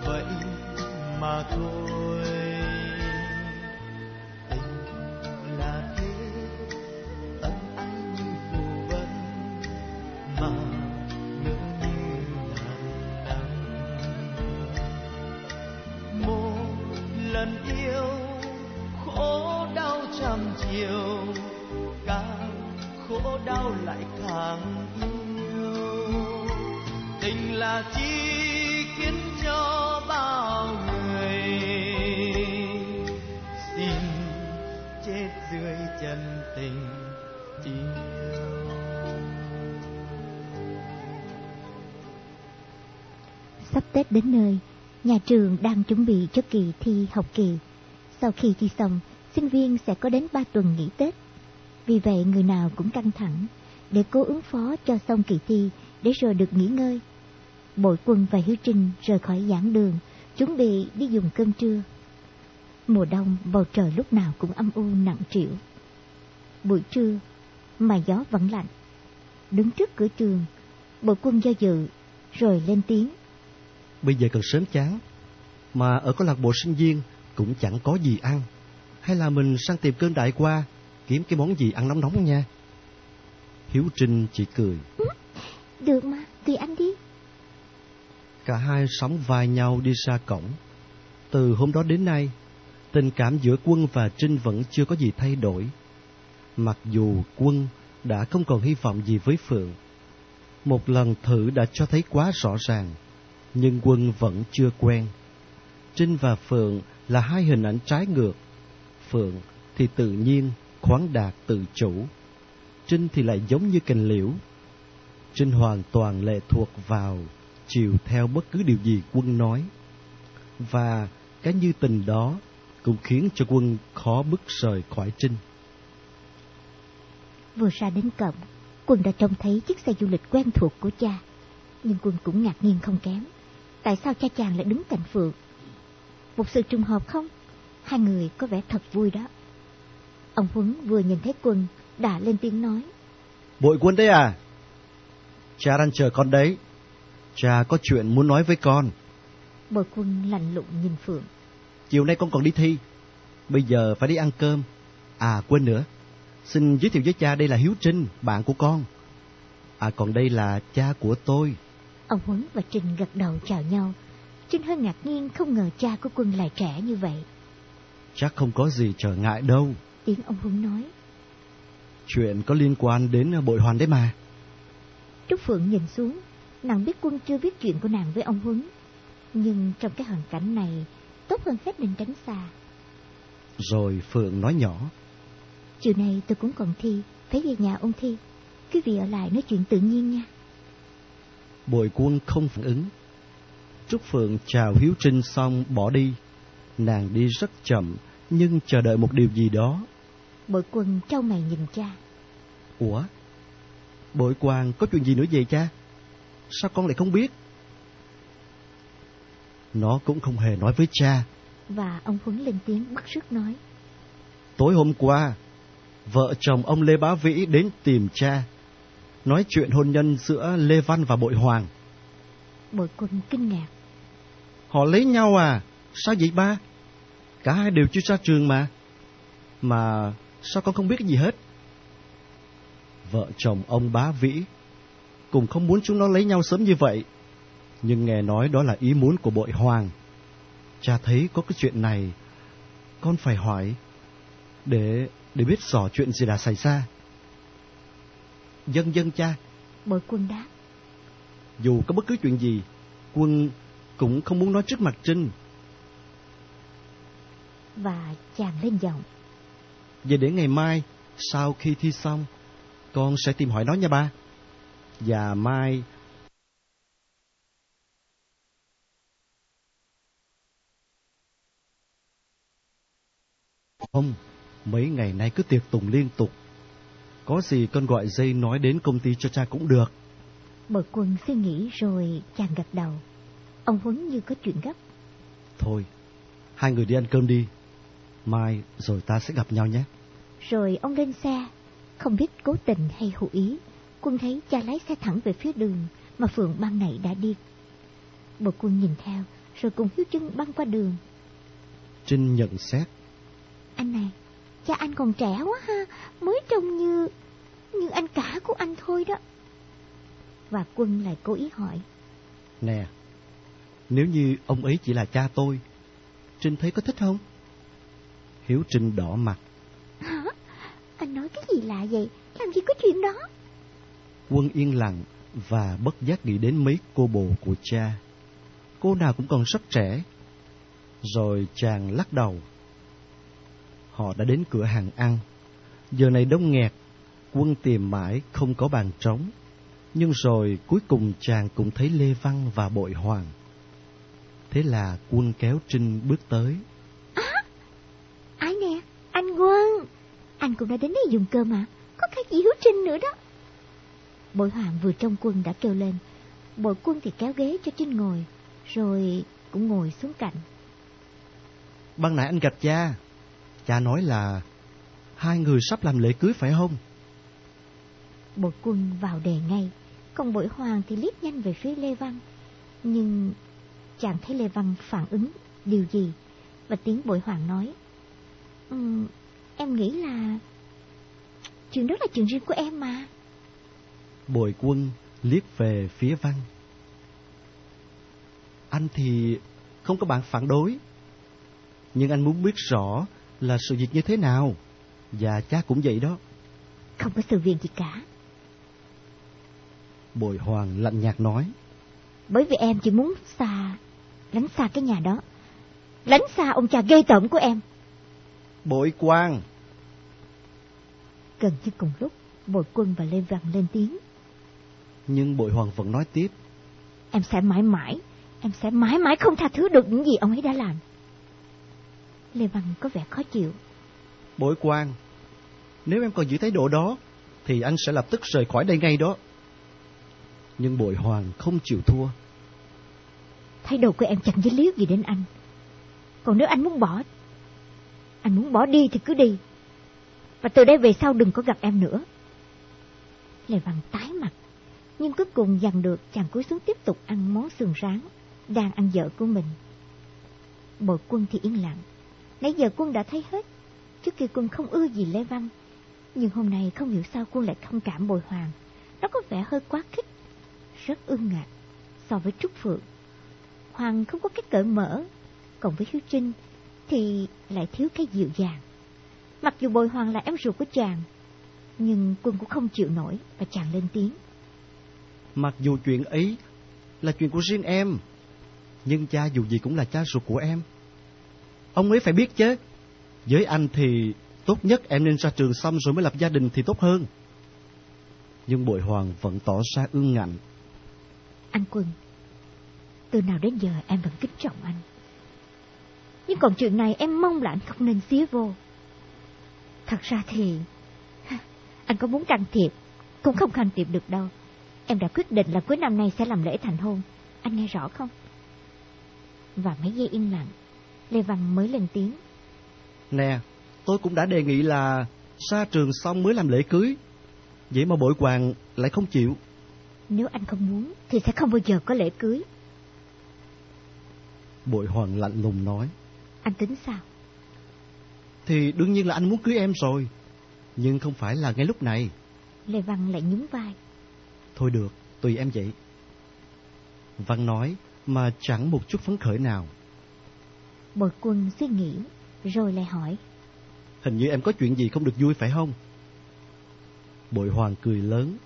vậy mà thôi. Tình là thế, ân ái như phù vân mà ngỡ như ngàn năm. Một lần yêu khổ đau trăm chiều, càng khổ đau lại càng yêu. Tình là chi khiến cho bao người xin chết dưới chân tình yêu. Sắp Tết đến nơi, nhà trường đang chuẩn bị cho kỳ thi học kỳ. Sau khi thi xong, sinh viên sẽ có đến 3 tuần nghỉ Tết. Vì vậy người nào cũng căng thẳng để cố ứng phó cho xong kỳ thi để rồi được nghỉ ngơi. Bội Quân và Hiếu Trinh rời khỏi giảng đường, chuẩn bị đi dùng cơm trưa. Mùa đông bầu trời lúc nào cũng âm u nặng trĩu. Buổi trưa mà gió vẫn lạnh. Đứng trước cửa trường, Bội Quân do dự rồi lên tiếng. Bây giờ cần sớm chán, mà ở câu lạc bộ sinh viên cũng chẳng có gì ăn. Hay là mình sang tìm cơm Đại Qua, kiếm cái món gì ăn nóng nóng nha. Hiếu Trinh chỉ cười. Được mà, tùy anh đi. Cả hai sóng vai nhau đi ra cổng. Từ hôm đó đến nay, tình cảm giữa Quân và Trinh vẫn chưa có gì thay đổi. Mặc dù Quân đã không còn hy vọng gì với Phượng. Một lần thử đã cho thấy quá rõ ràng, nhưng Quân vẫn chưa quen. Trinh và Phượng là hai hình ảnh trái ngược. Phượng thì tự nhiên, khoáng đạt, tự chủ. Trinh thì lại giống như cành liễu. Trinh hoàn toàn lệ thuộc vào, chiều theo bất cứ điều gì Quân nói. Và cái như tình đó cũng khiến cho Quân khó bứt rời khỏi Trinh. Vừa ra đến cổng, Quân đã trông thấy chiếc xe du lịch quen thuộc của cha. Nhưng Quân cũng ngạc nhiên không kém. Tại sao cha chàng lại đứng cạnh Phượng? Một sự trùng hợp không? Hai người có vẻ thật vui đó. Ông Huấn vừa nhìn thấy Quân đã lên tiếng nói. Bội Quân đấy à? Cha đang chờ con đấy. Cha có chuyện muốn nói với con. Bội Quân lạnh lùng nhìn Phượng. Chiều nay con còn đi thi. Bây giờ phải đi ăn cơm. À quên nữa, xin giới thiệu với cha, đây là Hiếu Trinh, bạn của con. À còn đây là cha của tôi. Ông Huấn và Trinh gật đầu chào nhau. Trinh hơi ngạc nhiên, không ngờ cha của Quân lại trẻ như vậy. Chắc không có gì trở ngại đâu, tiếng ông Huấn nói. Chuyện có liên quan đến Bội Hoàn đấy mà. Trúc Phượng nhìn xuống, nàng biết Quân chưa biết chuyện của nàng với ông Huấn. Nhưng trong cái hoàn cảnh này, tốt hơn hết nên tránh xa. Rồi Phượng nói nhỏ. Chiều nay tôi cũng còn thi, phải về nhà ôn thi. Quý vị ở lại nói chuyện tự nhiên nha. Bội Quân không phản ứng. Trúc Phượng chào Hiếu Trinh xong bỏ đi. Nàng đi rất chậm, nhưng chờ đợi một điều gì đó. Bội Quân trao mày nhìn cha. Ủa? Bội Quang có chuyện gì nữa vậy cha? Sao con lại không biết? Nó cũng không hề nói với cha. Và ông Huấn lên tiếng bức rứt nói. Tối hôm qua, vợ chồng ông Lê Bá Vĩ đến tìm cha, nói chuyện hôn nhân giữa Lê Văn và Bội Hoàng. Bội Quân kinh ngạc. Họ lấy nhau à? Sao vậy ba? Cả hai đều chưa ra trường mà. Mà sao con không biết cái gì hết? Vợ chồng ông Bá Vĩ cùng không muốn chúng nó lấy nhau sớm như vậy, nhưng nghe nói đó là ý muốn của Bội Hoàng. Cha thấy có cái chuyện này, con phải hỏi để biết rõ chuyện gì đã xảy ra. Vâng cha. Bội Quân đáp. Dù có bất cứ chuyện gì, Quân cũng không muốn nói trước mặt Trinh. Và chàng lên giọng. Vậy để ngày mai, sau khi thi xong, con sẽ tìm hỏi nó nha ba. Và mai... Không, mấy ngày nay cứ tiệc tùng liên tục. Có gì con gọi dây nói đến công ty cho cha cũng được. Bội Quân suy nghĩ rồi chàng gật đầu. Ông Huấn như có chuyện gấp. Thôi, hai người đi ăn cơm đi. Mai rồi ta sẽ gặp nhau nhé. Rồi ông lên xe. Không biết cố tình hay hữu ý, Quân thấy cha lái xe thẳng về phía đường mà Phượng ban nãy đã đi. Bội Quân nhìn theo rồi cùng Hiếu Trinh băng qua đường. Trinh nhận xét: Anh này, cha anh còn trẻ quá ha, mới trông như anh cả của anh thôi đó. Và Quân lại cố ý hỏi: Nè, nếu như ông ấy chỉ là cha tôi, Trinh thấy có thích không? Hiếu Trinh đỏ mặt: Hả? Anh nói cái gì lạ vậy? Làm gì có chuyện đó? Quân yên lặng và bất giác nghĩ đến mấy cô bồ của cha. Cô nào cũng còn rất trẻ. Rồi chàng lắc đầu. Họ đã đến cửa hàng ăn. Giờ này đông nghẹt, Quân tìm mãi không có bàn trống. Nhưng rồi cuối cùng chàng cũng thấy Lê Văn và Bội Hoàng. Thế là Quân kéo Trinh bước tới. Ai nè, anh Quân. Anh cũng đã đến đây dùng cơm à? Có cả chị Hiếu Trinh nữa đó. Bội Hoàng vừa trông Quân đã kêu lên. Bội Quân thì kéo ghế cho Trinh ngồi, rồi cũng ngồi xuống cạnh. Ban nãy anh gặp cha. Cha nói là hai người sắp làm lễ cưới phải không? Bội Quân vào đề ngay, còn Bội Hoàng thì liếc nhanh về phía Lê Văn. Nhưng chàng thấy Lê Văn phản ứng điều gì, và tiếng Bội Hoàng nói: Em nghĩ là chuyện đó là chuyện riêng của em mà. Bội Quân liếc về phía Văn. Anh thì không có bạn phản đối, nhưng anh muốn biết rõ là sự việc như thế nào. Và cha cũng vậy đó. Không có sự việc gì cả. Bội Hoàng lạnh nhạt nói: Bởi vì em chỉ muốn lánh xa cái nhà đó, lánh xa ông cha ghê tởm của em. Bội Quang. Gần như cùng lúc, Bội Quân và Lê Văn lên tiếng. Nhưng Bội Hoàng vẫn nói tiếp: Em sẽ mãi mãi không tha thứ được những gì ông ấy đã làm. Lê Văn có vẻ khó chịu. Bội Quang, nếu em còn giữ thái độ đó thì anh sẽ lập tức rời khỏi đây ngay đó. Nhưng Bội Hoàng không chịu thua. Thái độ của em chẳng dính líu gì đến anh. Còn nếu anh muốn bỏ đi thì cứ đi. Và từ đây về sau đừng có gặp em nữa. Lê Văn tái mặt, nhưng cuối cùng dằn được, chàng cúi xuống tiếp tục ăn món sườn rán đang ăn dở của mình. Bội Quân thì yên lặng. Nãy giờ Quân đã thấy hết. Trước kia Quân không ưa gì Lê Văn, nhưng hôm nay không hiểu sao Quân lại thông cảm Bội Hoàng. Nó có vẻ hơi quá khích, rất ương ngạnh so với Trúc Phượng. Hoàng không có cái cởi mở, còn với Hiếu Trinh thì lại thiếu cái dịu dàng. Mặc dù Bội Hoàng là em ruột của chàng, nhưng Quân cũng không chịu nổi, và chàng lên tiếng. Mặc dù chuyện ấy là chuyện của riêng em, nhưng cha dù gì cũng là cha ruột của em. Ông ấy phải biết chứ. Với anh thì tốt nhất em nên ra trường xong rồi mới lập gia đình thì tốt hơn. Nhưng Bội Hoàng vẫn tỏ ra ương ngạnh. Anh Quân, từ nào đến giờ em vẫn kính trọng anh. Nhưng còn chuyện này em mong là anh không nên xía vô. Thật ra thì anh có muốn can thiệp cũng không can thiệp được đâu. Em đã quyết định là cuối năm nay sẽ làm lễ thành hôn. Anh nghe rõ không? Và mấy giây im lặng, Lê Văn mới lên tiếng. Nè, tôi cũng đã đề nghị là ra trường xong mới làm lễ cưới. Vậy mà Bội Hoàng lại không chịu. Nếu anh không muốn thì sẽ không bao giờ có lễ cưới. Bội Hoàng lạnh lùng nói. Anh tính sao? Thì đương nhiên là anh muốn cưới em rồi, nhưng không phải là ngay lúc này. Lê Văn lại nhún vai. Thôi được, tùy em vậy. Văn nói mà chẳng một chút phấn khởi nào. Bội Quân suy nghĩ rồi lại hỏi. Hình như em có chuyện gì không được vui phải không? Bội Hoàng cười lớn.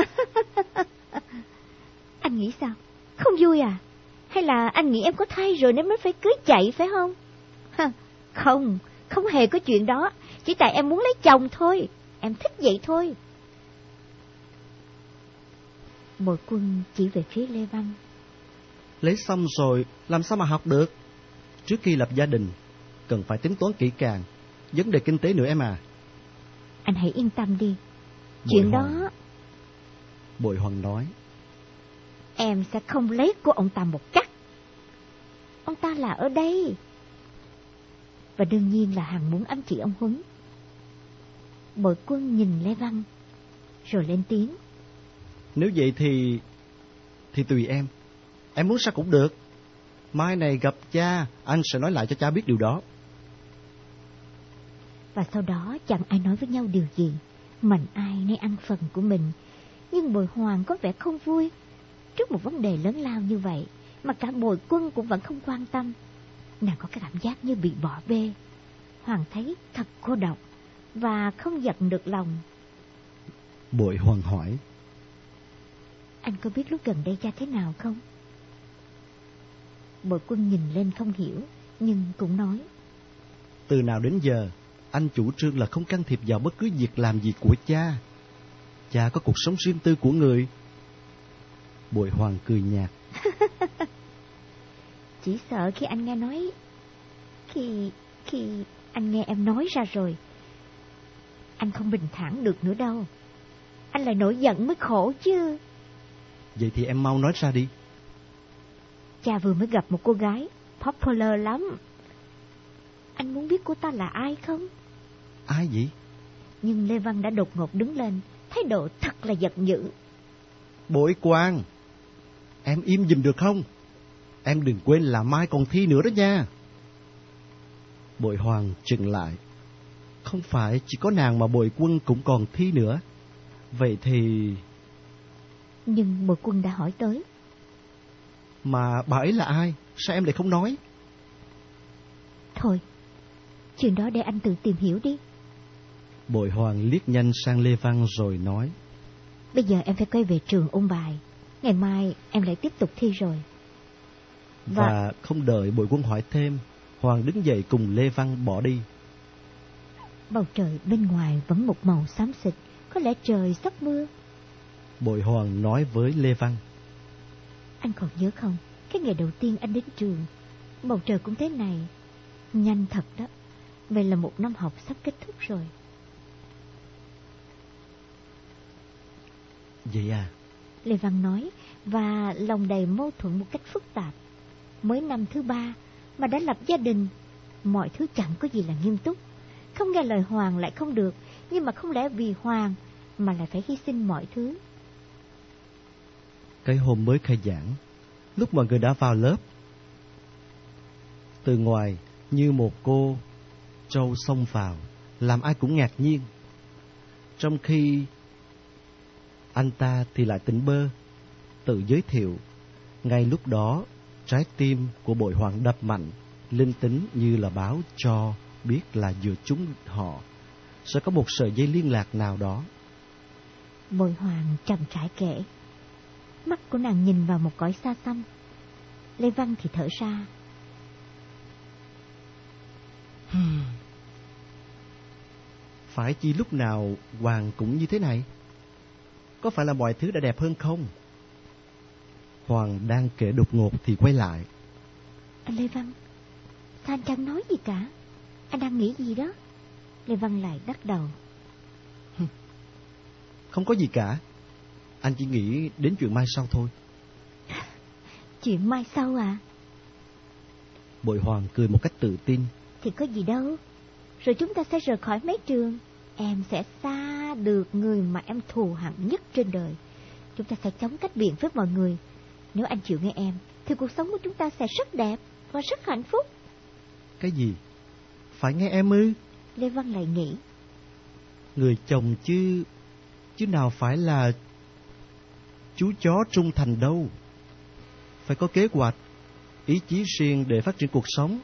Anh nghĩ sao? Không vui à? Hay là anh nghĩ em có thai rồi nên mới phải cưới chạy phải không? Không, không hề có chuyện đó. Chỉ tại em muốn lấy chồng thôi. Em thích vậy thôi. Bội Quân chỉ về phía Lê Văn. Lấy xong rồi làm sao mà học được? Trước khi lập gia đình cần phải tính toán kỹ càng. Vấn đề kinh tế nữa em à. Anh hãy yên tâm đi. Chuyện đó... Bội Hoàng nói. Em sẽ không lấy của ông ta một cắt. Ông ta là ở đây. Và đương nhiên là Hằng muốn ám chỉ ông Huấn. Bội Quân nhìn Lê Văn rồi lên tiếng. Nếu vậy thì tùy em. Em muốn sao cũng được. Mai này gặp cha, anh sẽ nói lại cho cha biết điều đó. Và sau đó chẳng ai nói với nhau điều gì, mạnh ai nấy ăn phần của mình. Nhưng Bội Hoàng có vẻ không vui trước một vấn đề lớn lao như vậy, mà cả Bội Quân cũng vẫn không quan tâm. Nàng có cái cảm giác như bị bỏ bê. Hoàng thấy thật cô độc và không giận được lòng. Bội Hoàng hỏi: Anh có biết lúc gần đây cha thế nào không? Bội Quân nhìn lên không hiểu, nhưng cũng nói: Từ nào đến giờ, anh chủ trương là không can thiệp vào bất cứ việc làm gì của cha. Cha có cuộc sống riêng tư của người. Bội Hoàng cười nhạt: Chỉ sợ khi anh nghe nói... Khi anh nghe em nói ra rồi, anh không bình thản được nữa đâu. Anh lại nổi giận mới khổ chứ. Vậy thì em mau nói ra đi. Cha vừa mới gặp một cô gái popular lắm. Anh muốn biết cô ta là ai không? Ai vậy? Nhưng Lê Văn đã đột ngột đứng lên, thái độ thật là giận dữ. Bội Quang, em im giùm được không? Em đừng quên là mai còn thi nữa đó nha. Bội Hoàng chừng lại: Không phải chỉ có nàng mà Bội Quân cũng còn thi nữa. Vậy thì... Nhưng Bội Quân đã hỏi tới: Mà bà ấy là ai? Sao em lại không nói? Thôi, chuyện đó để anh tự tìm hiểu đi. Bội Hoàng liếc nhanh sang Lê Văn rồi nói: Bây giờ em phải quay về trường ôn bài. Ngày mai em lại tiếp tục thi rồi. Và không đợi Bội Quân hỏi thêm, Hoàng đứng dậy cùng Lê Văn bỏ đi. Bầu trời bên ngoài vẫn một màu xám xịt, có lẽ trời sắp mưa. Bội Hoàng nói với Lê Văn: Anh còn nhớ không, cái ngày đầu tiên anh đến trường, bầu trời cũng thế này. Nhanh thật đó. Vậy là một năm học sắp kết thúc rồi. Vậy à? Lê Văn nói, và lòng đầy mâu thuẫn một cách phức tạp. Mới năm thứ 3 mà đã lập gia đình, mọi thứ chẳng có gì là nghiêm túc. Không nghe lời Hoàng lại không được, nhưng mà không lẽ vì Hoàng mà lại phải hy sinh mọi thứ. Cái hôm mới khai giảng, lúc mọi người đã vào lớp, từ ngoài như một cô trâu xông vào, làm ai cũng ngạc nhiên. Trong khi anh ta thì lại tỉnh bơ, tự giới thiệu. Ngay lúc đó, trái tim của Bội Hoàng đập mạnh, linh tính như là báo cho biết là giữa chúng họ sẽ có một sợi dây liên lạc nào đó. Bội Hoàng trầm trải kể. Mắt của nàng nhìn vào một cõi xa xăm. Lê Văn thì thở ra. Phải chi lúc nào Hoàng cũng như thế này? Có phải là mọi thứ đã đẹp hơn không? Hoàng đang kể đột ngột thì quay lại. Anh Lê Văn, sao anh chẳng nói gì cả? Anh đang nghĩ gì đó? Lê Văn lại lắc đầu. Không có gì cả. Anh chỉ nghĩ đến chuyện mai sau thôi. Chuyện mai sau à? Bội Hoàng cười một cách tự tin. Thì có gì đâu. Rồi chúng ta sẽ rời khỏi mấy trường. Em sẽ xa được người mà em thù hận nhất trên đời. Chúng ta sẽ chống cách biệt với mọi người. Nếu anh chịu nghe em, thì cuộc sống của chúng ta sẽ rất đẹp và rất hạnh phúc. Cái gì? Phải nghe em ư? Lê Văn lại nghĩ. Người chồng chứ nào phải là chú chó trung thành đâu. Phải có kế hoạch, ý chí riêng để phát triển cuộc sống.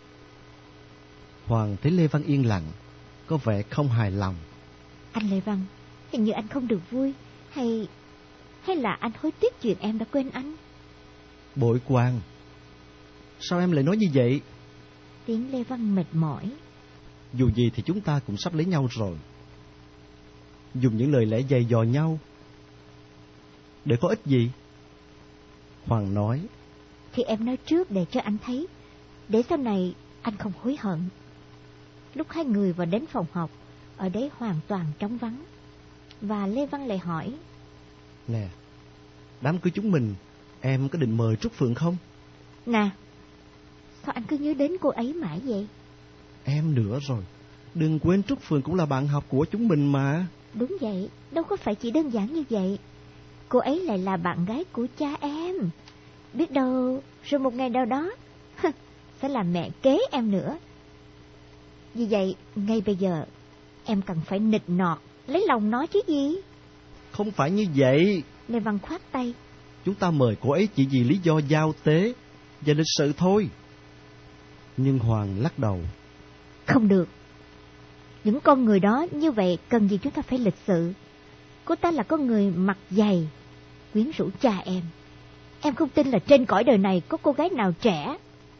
Hoàng thấy Lê Văn yên lặng, có vẻ không hài lòng. Anh Lê Văn, hình như anh không được vui, hay là anh hối tiếc chuyện em đã quên anh? Bội Quang, sao em lại nói như vậy? Tiếng Lê Văn mệt mỏi. Dù gì thì chúng ta cũng sắp lấy nhau rồi. Dùng những lời lẽ dày dò nhau để có ích gì? Hoàng nói. Thì em nói trước để cho anh thấy, để sau này anh không hối hận. Lúc hai người vào đến phòng học, ở đấy hoàn toàn trống vắng. Và Lê Văn lại hỏi. Nè, đám cưới chúng mình, em có định mời Trúc Phượng không? Nè, sao anh cứ nhớ đến cô ấy mãi vậy? Em nữa rồi, đừng quên Trúc Phượng cũng là bạn học của chúng mình mà. Đúng vậy, đâu có phải chỉ đơn giản như vậy. Cô ấy lại là bạn gái của cha em. Biết đâu rồi một ngày nào đó sẽ làm mẹ kế em nữa. Vì vậy ngay bây giờ em cần phải nịnh nọt lấy lòng nó chứ gì. Không phải như vậy. Lê Văn khoát tay. Chúng ta mời cô ấy chỉ vì lý do giao tế và lịch sự thôi. Nhưng Hoàng lắc đầu. Không được. Những con người đó như vậy cần gì chúng ta phải lịch sự. Cô ta là con người mặt dày, quyến rũ cha em. Em không tin là trên cõi đời này có cô gái nào trẻ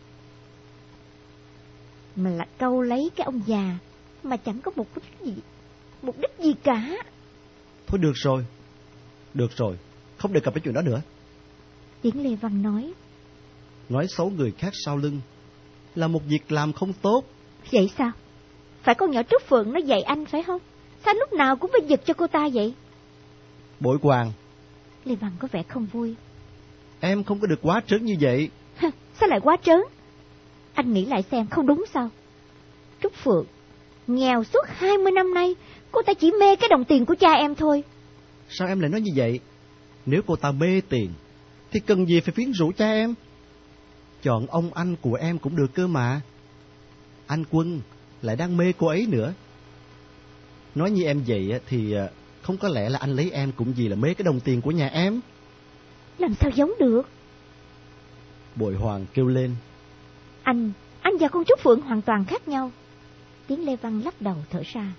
mà là câu lấy cái ông già mà chẳng có mục đích gì cả. Thôi được rồi, không đề cập đến chuyện đó nữa. Tiếng Lê Văn Nói xấu người khác sau lưng là một việc làm không tốt. Vậy sao? Phải con nhỏ Trúc Phượng nó dạy anh phải không? Sao lúc nào cũng phải giật cho cô ta vậy? Bội Hoàng. Lê Văn có vẻ không vui. Em không có được quá trớn như vậy. Sao lại quá trớn? Anh nghĩ lại xem, không đúng sao? Trúc Phượng nghèo suốt 20 năm nay, cô ta chỉ mê cái đồng tiền của cha em thôi. Sao em lại nói như vậy? Nếu cô ta mê tiền thì cần gì phải quyến rũ cha em? Chọn ông anh của em cũng được cơ mà. Anh Quân lại đang mê cô ấy nữa. Nói như em vậy thì không có lẽ là anh lấy em cũng vì là mê cái đồng tiền của nhà em. Làm sao giống được? Bội Hoàng kêu lên. Anh và con Trúc Phượng hoàn toàn khác nhau. Tiếng Lê Văn lắc đầu thở ra.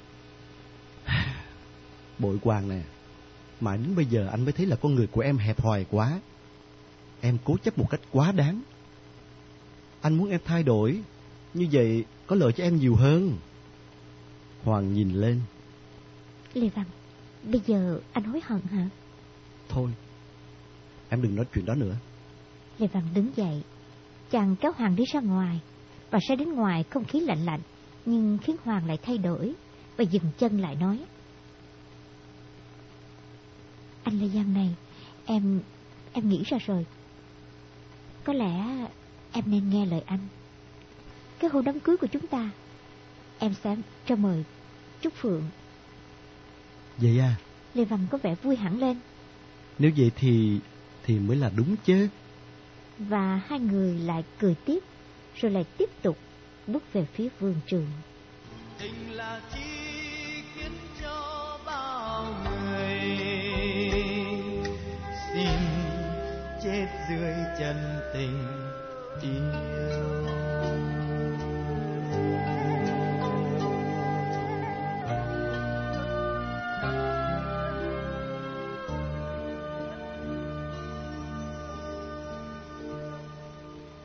Bội Hoàng nè, mãi đến bây giờ anh mới thấy là con người của em hẹp hòi quá. Em cố chấp một cách quá đáng. Anh muốn em thay đổi, như vậy có lợi cho em nhiều hơn. Hoàng nhìn lên. Lê Văn, bây giờ anh hối hận hả? Thôi, em đừng nói chuyện đó nữa. Lê Văn đứng dậy. Chàng kéo Hoàng đi ra ngoài. Và sẽ đến ngoài không khí lạnh lạnh, nhưng khiến Hoàng lại thay đổi và dừng chân lại nói. Anh Lê Giang này, em nghĩ ra rồi. Có lẽ em nên nghe lời anh. Cái hôm đám cưới của chúng ta, em sẽ cho mời Trúc Phượng. Vậy à? Lê Văn có vẻ vui hẳn lên. Nếu vậy thì mới là đúng chứ. Và hai người lại cười tiếp, rồi lại tiếp tục bước về phía vườn trường. Tình là chi khiến cho bao người xin chết dưới chân tình.